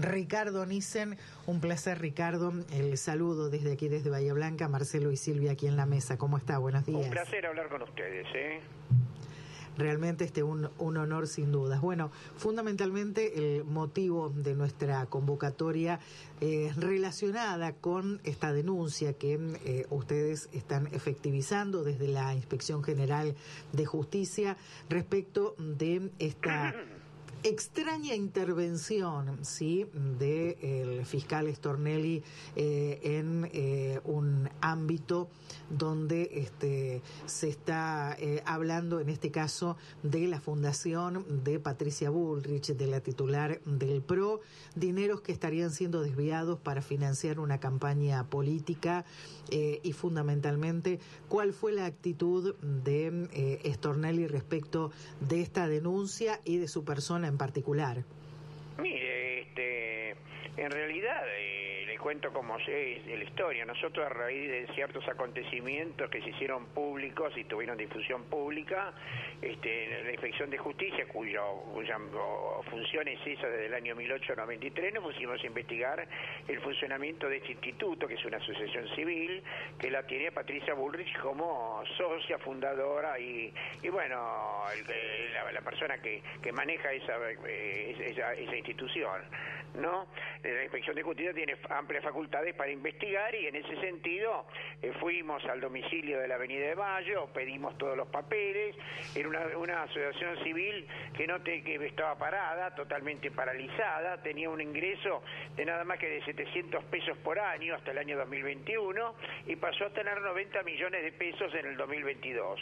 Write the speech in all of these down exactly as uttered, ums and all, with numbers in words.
Ricardo Nissen. Un placer, Ricardo. El saludo desde aquí, desde Bahía Blanca. Marcelo y Silvia aquí en la mesa. ¿Cómo está? Buenos días. Un placer hablar con ustedes, ¿eh? Realmente este un, un honor sin dudas. Bueno, fundamentalmente el motivo de nuestra convocatoria eh, relacionada con esta denuncia que eh, ustedes están efectivizando desde la Inspección General de Justicia respecto de esta extraña intervención, sí, del fiscal Stornelli eh, en eh, un ámbito donde este se está eh, hablando, en este caso, de la fundación de Patricia Bullrich, de la titular del P R O, dineros que estarían siendo desviados para financiar una campaña política eh, y fundamentalmente cuál fue la actitud de eh, Stornelli respecto de esta denuncia y de su persona en particular. Mire, este, en realidad, eh, le cuento cómo es la historia. Nosotros, a raíz de ciertos acontecimientos que se hicieron públicos y tuvieron difusión pública, este, la Inspección de Justicia, cuyo, cuya función es esa desde el año mil ochocientos noventa y tres, nos pusimos a investigar el funcionamiento de este instituto, que es una asociación civil, que la tiene Patricia Bullrich como socia, fundadora y, y bueno, el, la, la persona que, que maneja esa, esa, esa institución, ¿no? La Inspección de Justicia tiene amplias facultades para investigar y en ese sentido eh, fuimos al domicilio de la Avenida de Mayo, pedimos todos los papeles. Era una, una asociación civil que no te, que estaba parada, totalmente paralizada, tenía un ingreso de nada más que de setecientos pesos por año hasta el año dos mil veintiuno y pasó a tener noventa millones de pesos en el dos mil veintidós.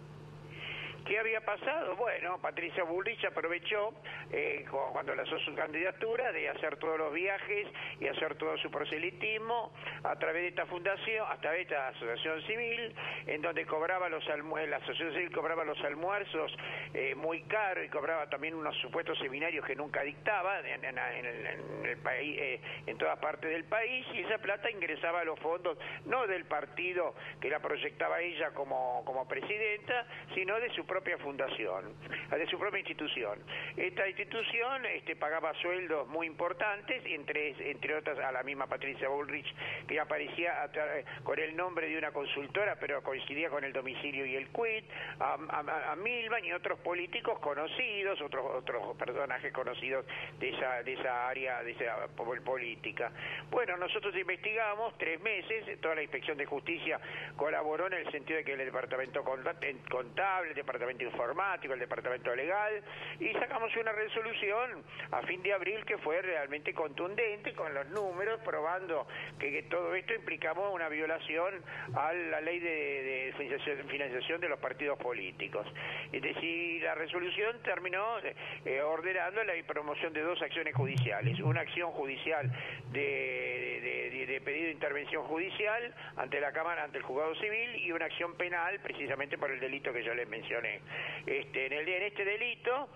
¿Qué había pasado? Bueno, Patricia Bullrich aprovechó, eh, cuando lanzó su candidatura, de hacer todos los viajes y hacer todo su proselitismo a través de esta fundación, a través de esta asociación civil, en donde cobraba los almuerzos, la asociación civil cobraba los almuerzos eh, muy caros y cobraba también unos supuestos seminarios que nunca dictaba en, en, en, el, en el país, eh, en todas partes del país, y esa plata ingresaba a los fondos, no del partido que la proyectaba ella como, como presidenta, sino de su propia fundación, de su propia institución. Esta institución este, pagaba sueldos muy importantes, entre, entre otras a la misma Patricia Bullrich, que aparecía a, con el nombre de una consultora, pero coincidía con el domicilio y el quit, a, a, a Milman y otros políticos conocidos, otros otros personajes conocidos de esa, de esa área, de esa política. Bueno, nosotros investigamos tres meses, toda la Inspección de Justicia colaboró en el sentido de que el departamento contable, el departamento informático, el departamento legal, y sacamos una resolución a fin de abril que fue realmente contundente con los números, probando que, que todo esto implicaba una violación a la ley de, de financiación, financiación de los partidos políticos. Es decir, la resolución terminó eh, ordenando la promoción de dos acciones judiciales, una acción judicial de, de, de, de pedido de intervención judicial ante la Cámara, ante el juzgado civil, y una acción penal precisamente por el delito que yo les mencioné. Este, en, el, en este delito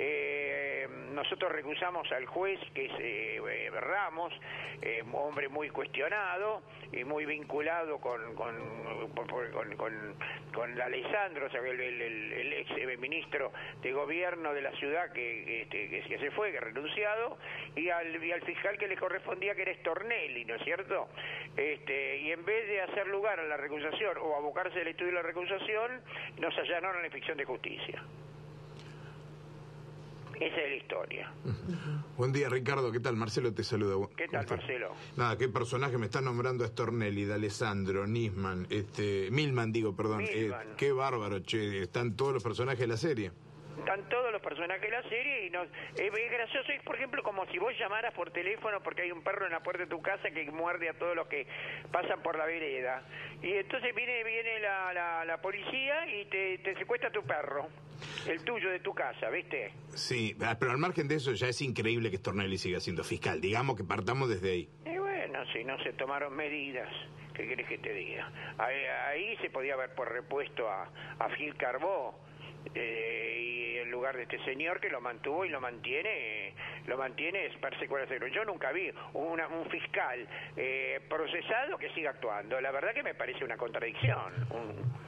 eh, nosotros recusamos al juez, que es eh, Ramos, eh, hombre muy cuestionado y muy vinculado con con, con, con, con Alessandro, o sea, el, el, el ex ministro de gobierno de la ciudad que, que, que, que se fue, que ha renunciado, y al, y al fiscal que le correspondía, que era Stornelli, ¿no es cierto? Este, y en vez de hacer lugar a la recusación o abocarse al estudio de la recusación, nos allanaron la Inspección de Justicia. Esa es la historia. Buen día, Ricardo. ¿Qué tal? Marcelo te saluda. ¿Qué tal, Marcelo? Nada, qué personaje me está nombrando a Stornelli, de Alessandro, Nisman, este, Milman, digo, perdón. Milman. Eh, qué bárbaro, che. Están todos los personajes de la serie. Están todos los personajes de la serie y nos, eh, es gracioso, es por ejemplo como si vos llamaras por teléfono porque hay un perro en la puerta de tu casa que muerde a todos los que pasan por la vereda, y entonces viene viene la, la, la policía y te, te secuestra tu perro, el tuyo, de tu casa, ¿viste? Sí, pero al margen de eso ya es increíble que Stornelli siga siendo fiscal, digamos que partamos desde ahí. Y bueno, si no se tomaron medidas, ¿qué querés que te diga? Ahí, ahí se podía haber por repuesto a, a Phil Carbó, Eh, y en lugar de este señor que lo mantuvo y lo mantiene, eh, lo mantiene es persecutor. Yo nunca vi una, un fiscal eh, procesado que siga actuando. La verdad que me parece una contradicción. Un,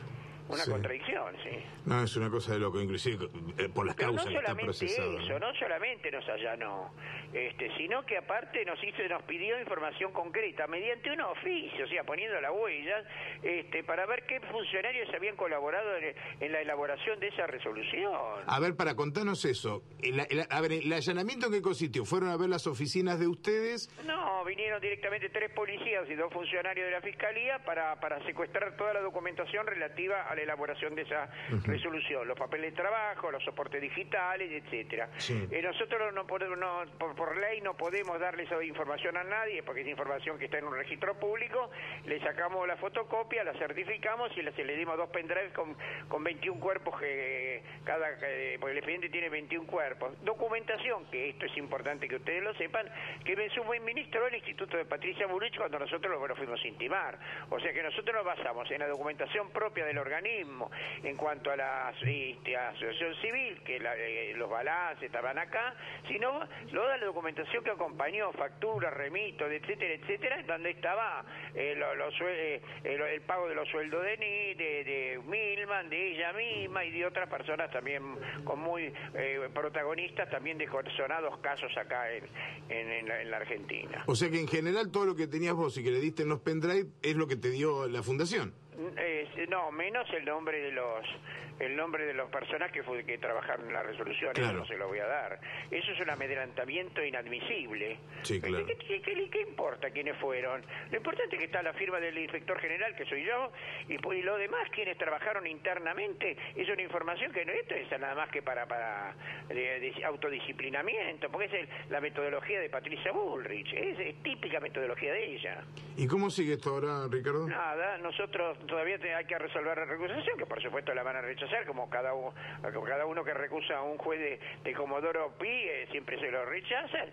una sí. contradicción, sí. No, es una cosa de loco, inclusive eh, por las Pero causas no que está solamente procesado. eso, ¿no? no solamente nos allanó, este, sino que aparte nos hizo, nos pidió información concreta mediante un oficio, o sea, poniendo las huellas, este, para ver qué funcionarios habían colaborado en, en la elaboración de esa resolución. A ver, para contarnos eso, el, el- a ver, ¿el allanamiento en qué consistió? ¿Fueron a ver las oficinas de ustedes? No, vinieron directamente tres policías y dos funcionarios de la Fiscalía para, para secuestrar toda la documentación relativa a la elaboración de esa uh-huh. resolución, los papeles de trabajo, los soportes digitales, etcétera. Sí. Eh, nosotros no podemos, no, por, por ley no podemos darle esa información a nadie porque es información que está en un registro público, le sacamos la fotocopia, la certificamos y le, le dimos dos pendrives con, con veintiún cuerpos, que cada que, porque el expediente tiene veintiún cuerpos. Documentación, que esto es importante que ustedes lo sepan, que me suministró el Instituto de Patricia Bullrich cuando nosotros lo, lo fuimos a intimar. O sea que nosotros nos basamos en la documentación propia del organismo en cuanto a la este, asociación civil, que la, eh, los balances estaban acá, sino toda la documentación que acompañó, facturas, remitos, etcétera, etcétera, donde estaba eh, lo, lo, eh, el, el pago de los sueldos de, de, de Milman, de ella misma y de otras personas también con muy eh, protagonistas también de sonados casos acá en, en, en, la, en la Argentina. O sea que en general todo lo que tenías vos y que le diste en los pendrive es lo que te dio la fundación. Eh, no, menos el nombre de los el nombre de las personas que fue, que trabajaron en la resolución, claro. Eso no se lo voy a dar. Eso es un amedrentamiento inadmisible. Sí, claro. ¿Qué, qué, qué, qué importa quiénes fueron? Lo importante es que está la firma del inspector general, que soy yo, y, y lo demás, quienes trabajaron internamente, es una información que no esto es nada más que para para de, de autodisciplinamiento, porque es el, la metodología de Patricia Bullrich, es, es típica metodología de ella. ¿Y cómo sigue esto ahora, Ricardo? Nada, nosotros todavía te, hay que resolver la recusación, que por supuesto la van a rechazar, como cada uno, como cada uno que recusa a un juez de, de Comodoro Pi, eh, siempre se lo rechazan,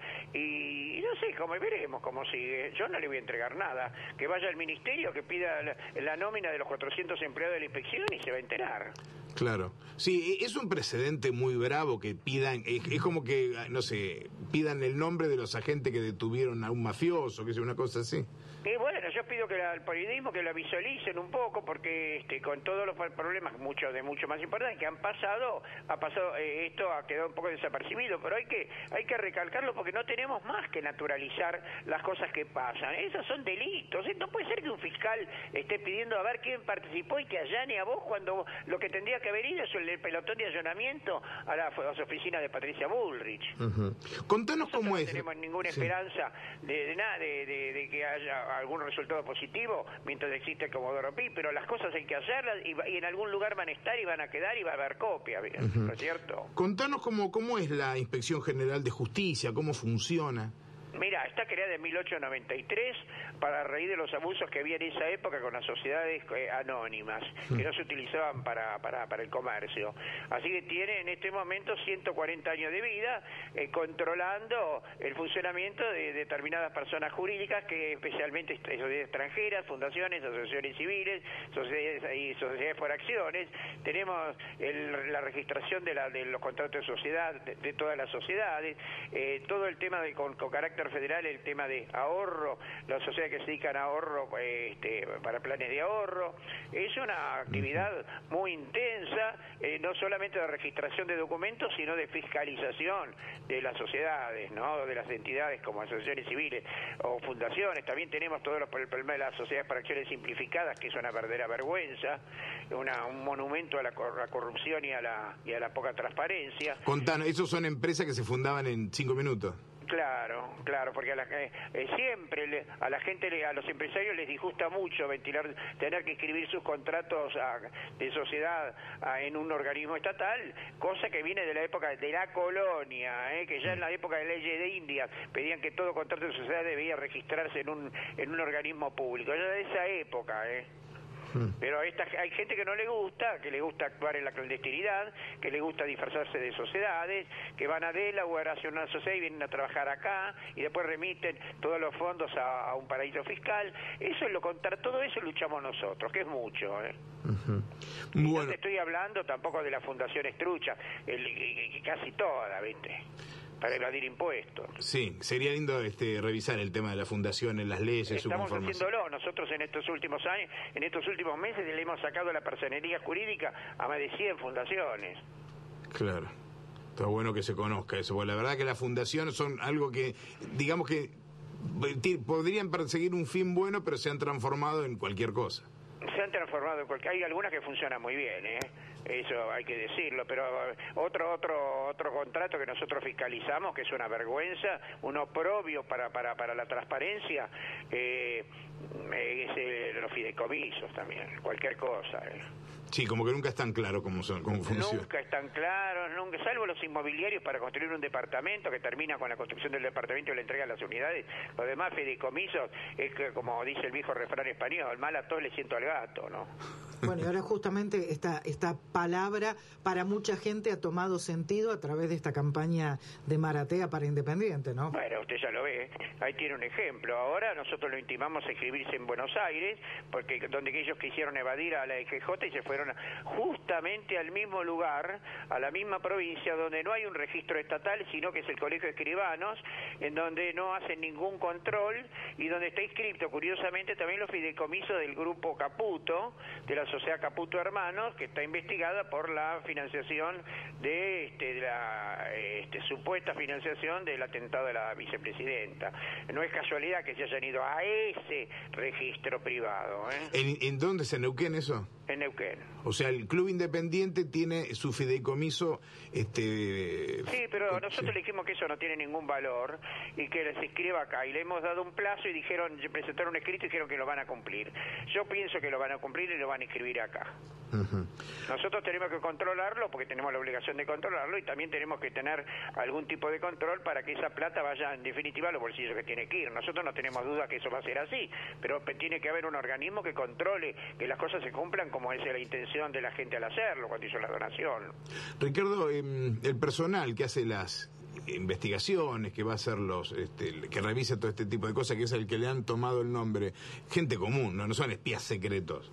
y, y no sé, como veremos cómo sigue. Yo no le voy a entregar nada, que vaya al ministerio, que pida la, la nómina de los cuatrocientos empleados de la inspección y se va a enterar. Claro. Sí, es un precedente muy bravo que pidan, es, es como que, no sé, pidan el nombre de los agentes que detuvieron a un mafioso, que sea una cosa así. Y bueno, yo pido que la, el periodismo que la visualicen un poco, porque este, con todos los problemas, muchos de mucho más importantes que han pasado, ha pasado eh, esto ha quedado un poco desapercibido, pero hay que hay que recalcarlo porque no tenemos más que naturalizar las cosas que pasan. Esos son delitos. No puede ser que un fiscal esté pidiendo a ver quién participó y que allane a vos cuando lo que tendría que haber ido es el pelotón de allanamiento a la, a las oficinas de Patricia Bullrich. Uh-huh. Contanos Nosotros cómo no es. No tenemos ninguna sí. esperanza de, de nada, de, de, de que haya algún resultado positivo mientras existe el Comodoro Pi, pero las cosas hay que hacerlas y, y en algún lugar van a estar y van a quedar y va a haber copia, uh-huh. ¿No es cierto? Contanos cómo, cómo es la Inspección General de Justicia, cómo funciona. Mira, está creada en mil ochocientos noventa y tres para raíz de los abusos que había en esa época con las sociedades eh, anónimas, que no se utilizaban para, para, para el comercio. Así que tiene en este momento ciento cuarenta años de vida, eh, controlando el funcionamiento de determinadas personas jurídicas, que especialmente sociedades extranjeras, fundaciones, asociaciones civiles, sociedades y sociedades por acciones. Tenemos el, la registración de, la, de los contratos de sociedad de, de todas las sociedades, eh, todo el tema de con, con carácter federal, el tema de ahorro, las sociedades que se dedican a ahorro este, para planes de ahorro. Es una actividad muy intensa, eh, no solamente de registración de documentos, sino de fiscalización de las sociedades, ¿no? De las entidades como asociaciones civiles o fundaciones. También tenemos todo el problema de las sociedades para acciones simplificadas, que es una verdadera vergüenza, una, un monumento a la, cor la corrupción y a la, y a la poca transparencia. Contanos, ¿esos son empresas que se fundaban en cinco minutos? Claro, claro, porque a la, eh, eh, siempre le, a la gente, le, a los empresarios les disgusta mucho ventilar, tener que escribir sus contratos a, de sociedad a, en un organismo estatal, cosa que viene de la época de la colonia, eh, que ya en la época de leyes de India pedían que todo contrato de sociedad debía registrarse en un en un organismo público, ya de esa época, eh. Pero esta, hay gente que no le gusta, que le gusta actuar en la clandestinidad, que le gusta disfrazarse de sociedades, que van a Delaware, hacen una sociedad y vienen a trabajar acá y después remiten todos los fondos a, a un paraíso fiscal. Eso es lo contra todo eso luchamos nosotros, que es mucho, ¿eh? Uh-huh. Y bueno. no te estoy hablando tampoco de la Fundación Estrucha, el, el, el, casi toda, ¿viste? para evadir impuestos. Sí, sería lindo este, revisar el tema de la fundación en las leyes, su Estamos conformación. haciéndolo. Nosotros en estos últimos años, en estos últimos meses le hemos sacado la personería jurídica a más de cien fundaciones. Claro. Está bueno que se conozca eso, porque la verdad que las fundaciones son algo que, digamos que podrían perseguir un fin bueno, pero se han transformado en cualquier cosa. Se han transformado en cualquier... Hay algunas que funcionan muy bien, ¿eh? Eso hay que decirlo, pero otro otro otro contrato que nosotros fiscalizamos, que es una vergüenza, un oprobio para para para la transparencia, eh, es el, los fideicomisos también, cualquier cosa. ¿eh? Sí, como que nunca es tan claro cómo son, cómo funciona. Nunca es tan claro, nunca, salvo los inmobiliarios para construir un departamento que termina con la construcción del departamento y la entrega a las unidades. Los demás fideicomisos es que, como dice el viejo refrán español, mal a todos le siento al gato, ¿no? Bueno, y ahora justamente esta, esta palabra para mucha gente ha tomado sentido a través de esta campaña de Maratea para Independiente, ¿no? Bueno, usted ya lo ve, ahí tiene un ejemplo. Ahora nosotros lo intimamos a inscribirse en Buenos Aires, porque donde ellos quisieron evadir a la E G J y se fueron justamente al mismo lugar, a la misma provincia, donde no hay un registro estatal, sino que es el Colegio de Escribanos, en donde no hacen ningún control y donde está inscrito, curiosamente, también los fideicomisos del grupo Caputo, de la Sociedad Caputo Hermanos, que está investigada por la financiación de, este, de la este, supuesta financiación del atentado de la vicepresidenta. No es casualidad que se hayan ido a ese registro privado. ¿eh? ¿En, ¿En dónde se Neuquén eso? En Neuquén. O sea, el Club Independiente tiene su fideicomiso... este Sí, pero nosotros sí. le dijimos que eso no tiene ningún valor y que se inscriba acá. Y le hemos dado un plazo y dijeron, presentaron un escrito y dijeron que lo van a cumplir. Yo pienso que lo van a cumplir y lo van a inscribir acá. Uh-huh. Nosotros tenemos que controlarlo porque tenemos la obligación de controlarlo y también tenemos que tener algún tipo de control para que esa plata vaya en definitiva a los bolsillos que tiene que ir. Nosotros no tenemos duda que eso va a ser así, pero tiene que haber un organismo que controle que las cosas se cumplan como es la intención de la gente al hacerlo cuando hizo la donación. Ricardo, eh, el personal que hace las investigaciones, que va a hacer los, este, que revisa todo este tipo de cosas, que es el que le han tomado el nombre, gente común, no, no son espías secretos.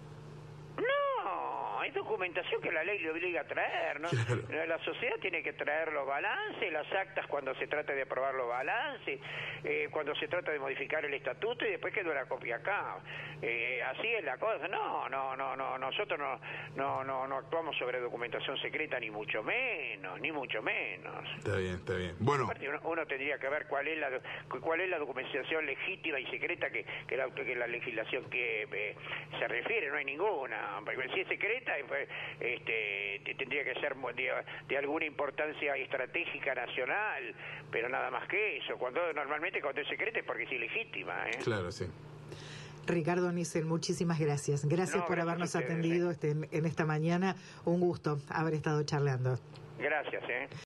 Hay documentación que la ley le obliga a traer, ¿no? Claro. La sociedad tiene que traer los balances, las actas cuando se trata de aprobar los balances, eh, cuando se trata de modificar el estatuto y después quedó la copia acá. Eh, así es la cosa. No, no, no, no. Nosotros no, no, no, no actuamos sobre documentación secreta ni mucho menos, ni mucho menos. Está bien, está bien. Bueno, uno, uno tendría que ver cuál es la cuál es la documentación legítima y secreta que, que, la, que la legislación que eh, se refiere. No hay ninguna. Porque si es secreta este tendría que ser de, de alguna importancia estratégica nacional, pero nada más que eso. Cuando normalmente cuando es secreta es porque es ilegítima, ¿eh? Claro, sí. Ricardo Nissen, muchísimas gracias. Gracias no, por gracias habernos ustedes, atendido ¿eh? este, en, en esta mañana. Un gusto haber estado charlando. Gracias, ¿eh?